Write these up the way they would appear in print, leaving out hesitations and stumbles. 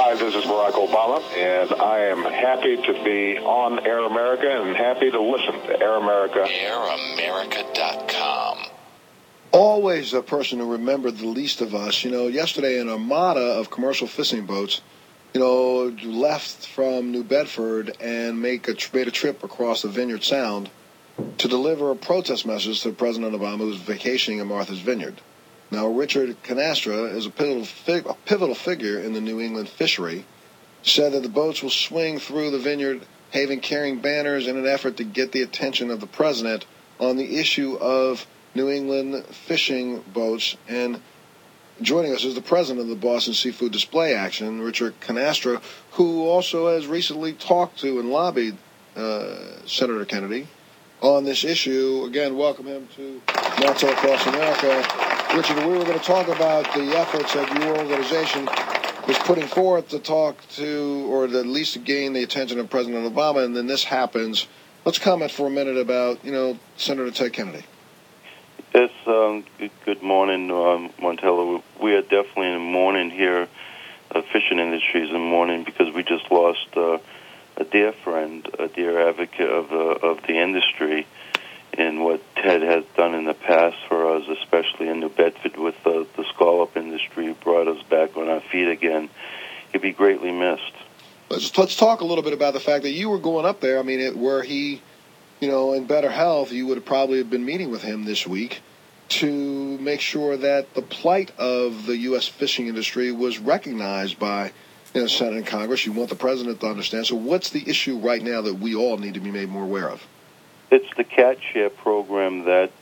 Hi, this is Barack Obama, and I am happy to be on Air America and happy to listen to Air America. AirAmerica.com. Always a person who remembered the least of us. Yesterday an armada of commercial fishing boats, left from New Bedford and made a trip across the Vineyard Sound to deliver a protest message to President Obama, who was vacationing in Martha's Vineyard. Now, Richard Canastra is a pivotal figure in the New England fishery. Said that the boats will swing through the Vineyard Haven carrying banners in an effort to get the attention of the president on the issue of New England fishing boats. And joining us is the president of the Boston Seafood Display Action, Richard Canastra, who also has recently talked to and lobbied Senator Kennedy on this issue. Again, welcome him to Montel Across America. Richard, we were going to talk about the efforts that your organization is putting forth to talk to, or at least to gain the attention of President Obama, and then this happens. Let's comment for a minute about, Senator Ted Kennedy. Yes, good morning, Montello. We are definitely in mourning here. Fishing industry is in mourning because we just lost a dear friend, a dear advocate of the industry, in what Ted has done in the past for us, especially in New Bedford with the scallop industry, who brought us back on our feet again. He'd be greatly missed. Let's talk a little bit about the fact that you were going up there. I mean, were he, in better health, you would have probably been meeting with him this week to make sure that the plight of the U.S. fishing industry was recognized by Senate and Congress. You want the president to understand. So what's the issue right now that we all need to be made more aware of? It's the Cat Share program that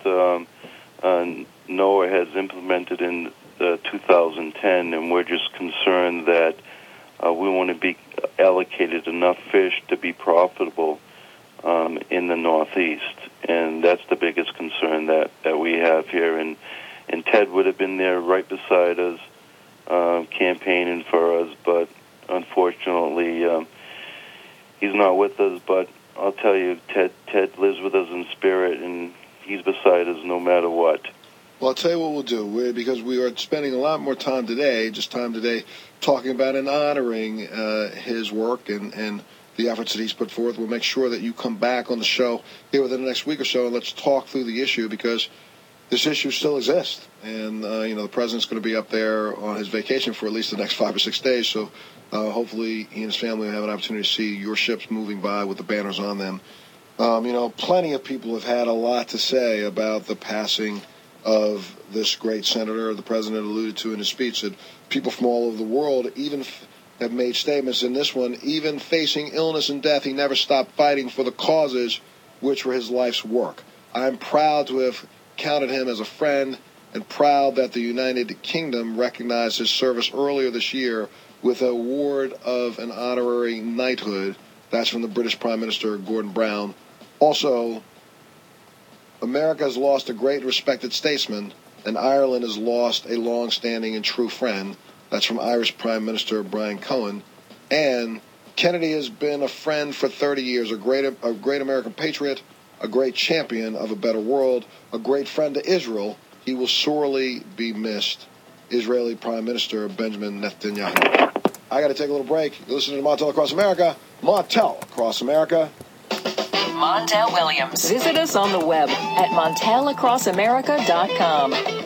NOAA has implemented in 2010, and we're just concerned that we want to be allocated enough fish to be profitable in the Northeast, and that's the biggest concern that we have here. And Ted would have been there right beside us, campaigning for us, but unfortunately he's not with us. But I'll tell you, Ted lives with us in spirit, and he's beside us no matter what. Well, I'll tell you what we'll do, because we are spending a lot more time today, talking about and honoring his work and the efforts that he's put forth. We'll make sure that you come back on the show here within the next week or so, and let's talk through the issue, because this issue still exists. And, the president's going to be up there on his vacation for at least the next 5 or 6 days, so hopefully he and his family will have an opportunity to see your ships moving by with the banners on them. Plenty of people have had a lot to say about the passing of this great senator. The president alluded to in his speech that people from all over the world even have made statements in this one. Even facing illness and death, he never stopped fighting for the causes which were his life's work. I'm proud to have counted him as a friend, and proud that the United Kingdom recognized his service earlier this year with an award of an honorary knighthood. That's from the British Prime Minister, Gordon Brown. Also, America has lost a great respected statesman, and Ireland has lost a long-standing and true friend. That's from Irish Prime Minister Brian Cohen. And Kennedy has been a friend for 30 years, a great American patriot, a great champion of a better world, a great friend to Israel. He will sorely be missed. Israeli Prime Minister Benjamin Netanyahu. I got to take a little break. You're listening to Montel Across America. Montel Across America. Montel Williams. Visit us on the web at montelacrossamerica.com.